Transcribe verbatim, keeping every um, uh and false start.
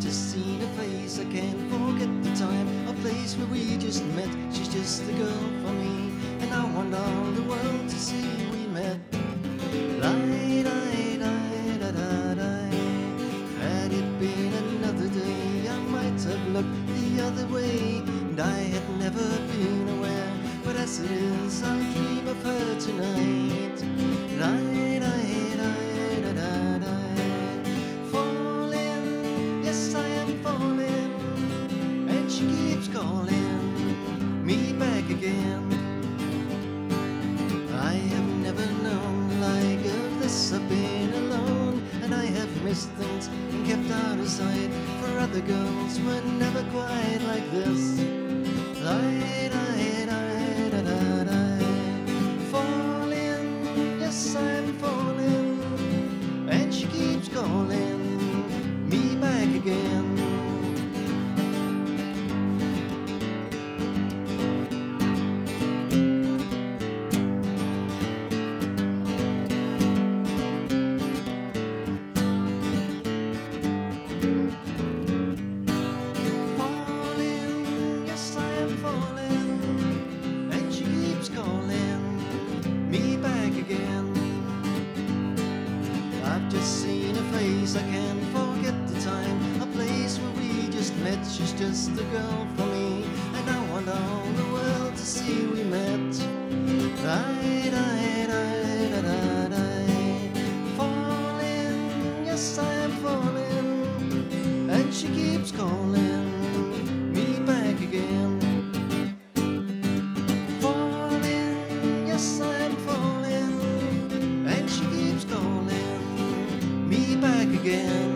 just seen her face, I can't forget the time or place where we just met. She's just the girl for me, and I want all the world to see we met. Lie, lie, lie, da, da, da. Had it been another day, I might have looked the other way, and I had never been aware. But as it is, I'll dream of her tonight. Lie, lie, lie, da, da, da. Falling, yes I am falling, and she keeps calling me back again. I have never known like of this. I've been alone, and I have missed things and kept out of sight. For other girls were never quite like this. Lie, lie, lie, da, da, da. Falling, yes I'm falling, and she keeps calling me back again. I've just seen her face, I can't forget the time, a place where we just met. She's just the girl for me, and I want all the world to see we met. Die, die, die, da, da, die. Falling, yes I am falling, and she keeps calling me back again. Falling, yes I am falling, and she keeps calling me back again.